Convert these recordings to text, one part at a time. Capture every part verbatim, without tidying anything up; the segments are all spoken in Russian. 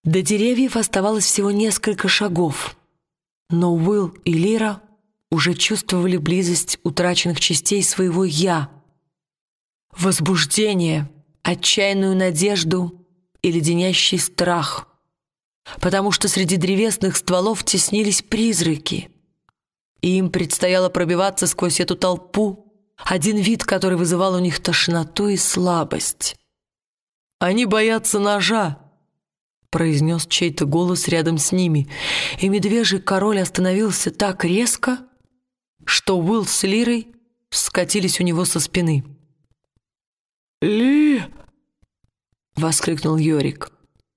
До деревьев оставалось всего несколько шагов, но Уилл и Лира уже чувствовали близость утраченных частей своего «я». Возбуждение, отчаянную надежду и леденящий страх, потому что среди древесных стволов теснились призраки, и им предстояло пробиваться сквозь эту толпу, один вид, который вызывал у них тошноту и слабость. «Они боятся ножа», — произнес чей-то голос рядом с ними, и медвежий король остановился так резко, что Уилл с Лирой скатились у него со спины. «Ли!» — воскликнул Йорик.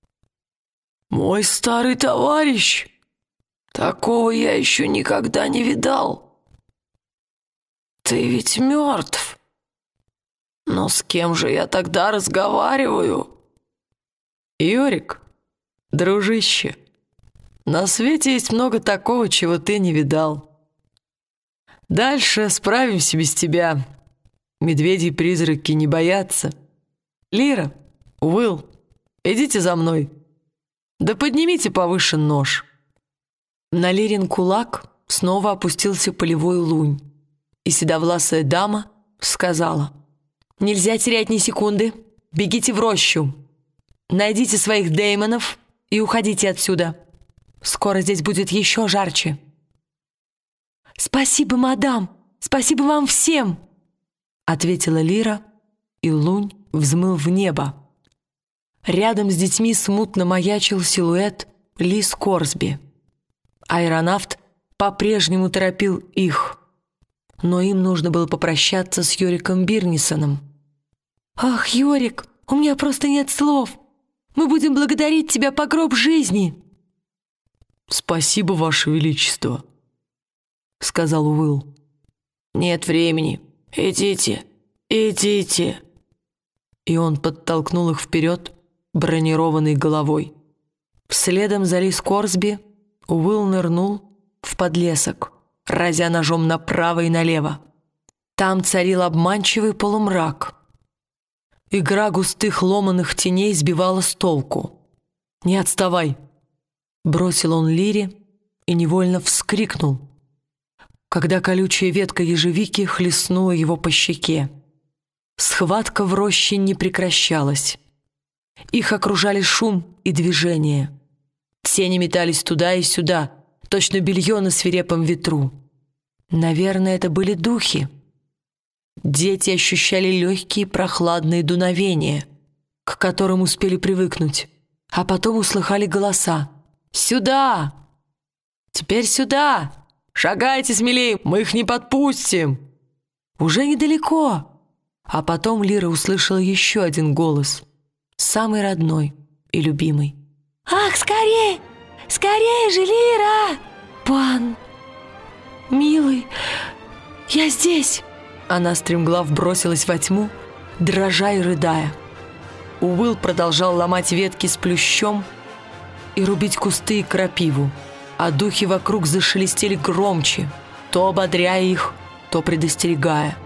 «Мой старый товарищ! Такого я еще никогда не видал. Ты ведь мертв. Но с кем же я тогда разговариваю?» «Йорик, дружище, на свете есть много такого, чего ты не видал. Дальше справимся без тебя. Медведи-призраки не боятся. Лира, Уилл, идите за мной. Да поднимите повыше нож». На Лирин кулак снова опустился полевой лунь, и седовласая дама сказала: «Нельзя терять ни секунды. Бегите в рощу. Найдите своих деймонов и уходите отсюда. Скоро здесь будет еще жарче». «Спасибо, мадам! Спасибо вам всем!» — ответила Лира, и лунь взмыл в небо. Рядом с детьми смутно маячил силуэт Ли Скорсби. Аэронавт по-прежнему торопил их, но им нужно было попрощаться с Йориком Бирнисоном. «Ах, Йорик, у меня просто нет слов! Мы будем благодарить тебя по гроб жизни!» «Спасибо, Ваше Величество», — сказал Уилл. «Нет времени. Идите, идите!» И он подтолкнул их вперед бронированной головой. Следом за Ли Скорсби Уилл нырнул в подлесок, разя ножом направо и налево. Там царил обманчивый полумрак. Игра густых ломаных теней сбивала с толку. «Не отставай!» — бросил он Лире и невольно вскрикнул, когда колючая ветка ежевики хлестнула его по щеке. Схватка в роще не прекращалась. Их окружали шум и движение. Тени метались туда и сюда, точно белье на свирепом ветру. Наверное, это были духи. Дети ощущали легкие прохладные дуновения, к которым успели привыкнуть, а потом услыхали голоса. «Сюда! Теперь сюда! Шагайте смелее, мы их не подпустим!» «Уже недалеко!» А потом Лира услышала еще один голос, самый родной и любимый. «Ах, скорее! Скорее же, Лира! Пан, милый, я здесь!» Она стремглав бросилась во тьму, дрожа и рыдая. Уилл продолжал ломать ветки с плющом и рубить кусты и крапиву, а духи вокруг зашелестели громче, то ободряя их, то предостерегая.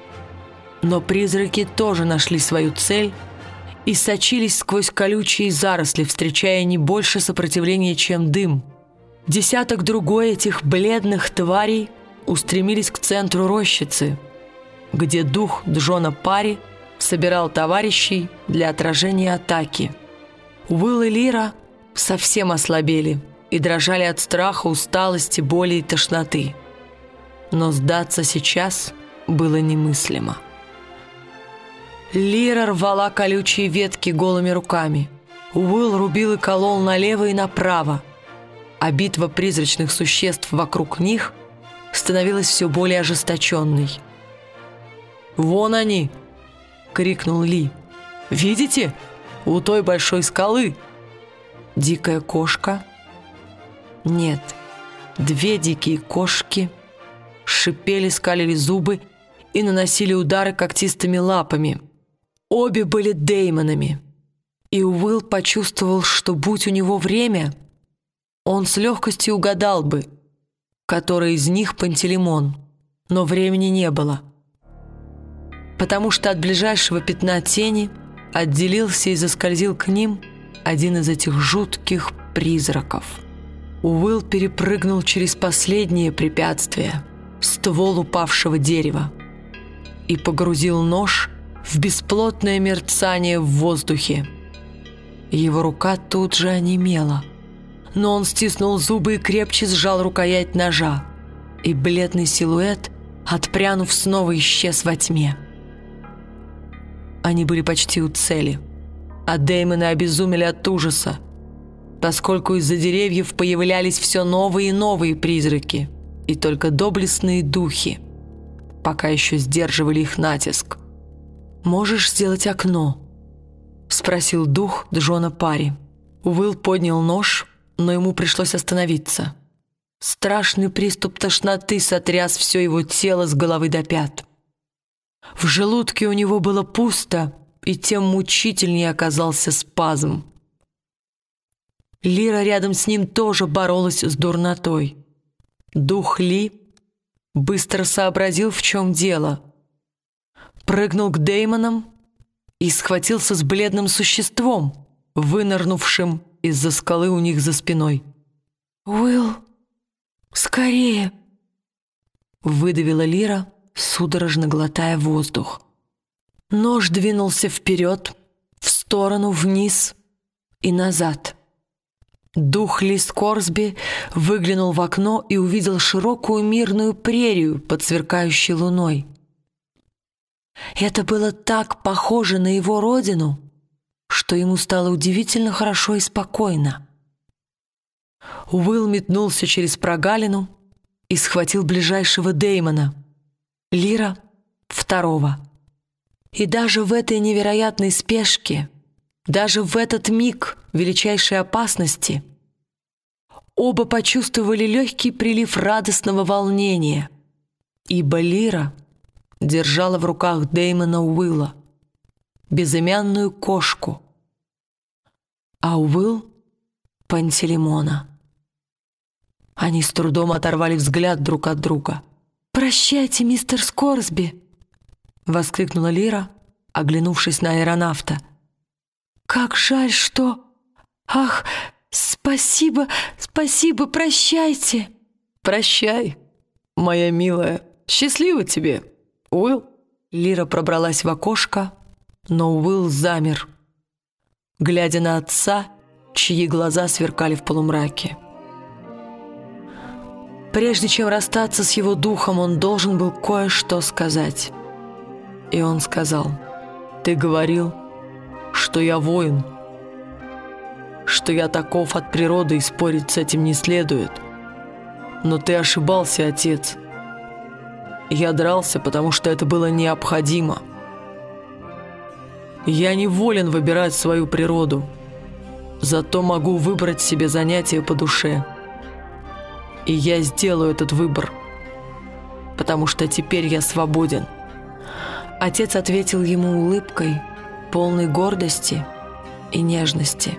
Но призраки тоже нашли свою цель и сочились сквозь колючие заросли, встречая не больше сопротивления, чем дым. Десяток другой этих бледных тварей устремились к центру рощицы, где дух Джона Парри собирал товарищей для отражения атаки. Уилл и Лира совсем ослабели и дрожали от страха, усталости, боли и тошноты. Но сдаться сейчас было немыслимо. Лира рвала колючие ветки голыми руками. Уилл рубил и колол налево и направо, а битва призрачных существ вокруг них становилась все более ожесточенной. «Вон они!» — крикнул Ли. «Видите? У той большой скалы!» Дикая кошка? Нет, две дикие кошки шипели, скалили зубы и наносили удары когтистыми лапами. Обе были деймонами, и Уилл почувствовал, что, будь у него время, он с легкостью угадал бы, который из них Пантелеймон, но времени не было, потому что от ближайшего пятна тени отделился и заскользил к ним один из этих жутких призраков. Уилл перепрыгнул через последнее препятствие — ствол упавшего дерева, и погрузил нож в бесплотное мерцание в воздухе. Его рука тут же онемела, но он стиснул зубы и крепче сжал рукоять ножа, и бледный силуэт, отпрянув, снова исчез во тьме. Они были почти у цели, а Дэймоны обезумели от ужаса, поскольку из-за деревьев появлялись все новые и новые призраки, и только доблестные духи пока еще сдерживали их натиск. «Можешь сделать окно?» — спросил дух Джона Парри. Уилл поднял нож, но ему пришлось остановиться. Страшный приступ тошноты сотряс все его тело с головы до пят. В желудке у него было пусто, и тем мучительнее оказался спазм. Лира рядом с ним тоже боролась с дурнотой. Дух Ли быстро сообразил, в чем дело. Прыгнул к Дэймонам и схватился с бледным существом, вынырнувшим из-за скалы у них за спиной. «Уилл, скорее!» — выдавила Лира, судорожно глотая воздух. Нож двинулся вперед, в сторону, вниз и назад. Дух Ли Скорсби выглянул в окно и увидел широкую мирную прерию под сверкающей луной. Это было так похоже на его родину, что ему стало удивительно хорошо и спокойно. Уилл метнулся через прогалину и схватил ближайшего Дэймона, Лира — второго. И даже в этой невероятной спешке, даже в этот миг величайшей опасности, оба почувствовали легкий прилив радостного волнения, ибо Лира держала в руках Дэймона Уилла, безымянную кошку, а Уилл — Пантелеймона. Они с трудом оторвали взгляд друг от друга. «Прощайте, мистер Скорсби!» — воскликнула Лира, оглянувшись на аэронавта. «Как жаль, что... Ах, спасибо, спасибо, прощайте!» «Прощай, моя милая, счастливо тебе, Уилл!» Лира пробралась в окошко, но Уилл замер, глядя на отца, чьи глаза сверкали в полумраке. Прежде чем расстаться с его духом, он должен был кое-что сказать. И он сказал: «Ты говорил, что я воин, что я таков от природы, и спорить с этим не следует. Но ты ошибался, отец. Я дрался, потому что это было необходимо. Я не волен выбирать свою природу, зато могу выбрать себе занятие по душе. И я сделаю этот выбор, потому что теперь я свободен». Отец ответил ему улыбкой, полной гордости и нежности.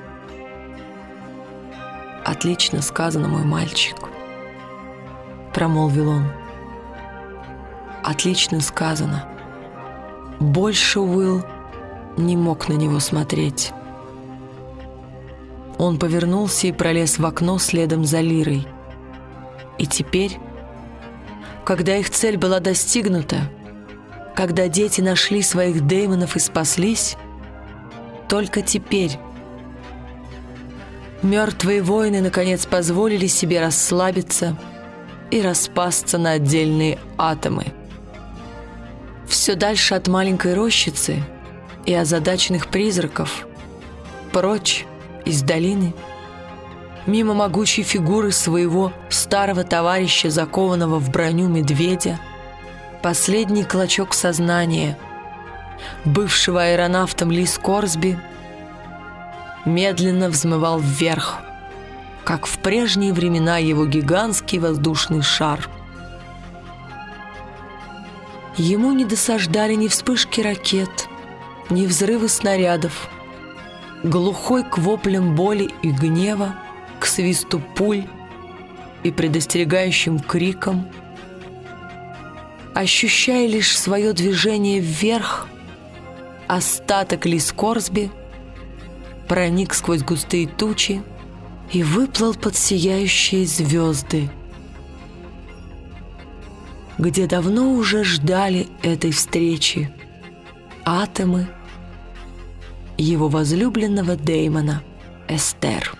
«Отлично сказано, мой мальчик», — промолвил он. «Отлично сказано». Больше Уилл не мог на него смотреть. Он повернулся и пролез в окно следом за Лирой. И теперь, когда их цель была достигнута, когда дети нашли своих Дэймонов и спаслись, только теперь мертвые воины наконец позволили себе расслабиться и распасться на отдельные атомы. Все дальше от маленькой рощицы и озадаченных призраков, прочь из долины, мимо могучей фигуры своего старого товарища, закованного в броню медведя, последний клочок сознания бывшего аэронавтом Ли Скорсби медленно взмывал вверх, как в прежние времена его гигантский воздушный шар. Ему не досаждали ни вспышки ракет, ни взрывы снарядов, глухой к воплям боли и гнева, к свисту пуль и предостерегающим крикам. Ощущая лишь свое движение вверх, остаток Ли Скорсби проник сквозь густые тучи и выплыл под сияющие звезды, где давно уже ждали этой встречи атомы его возлюбленного Дэймона Эстер.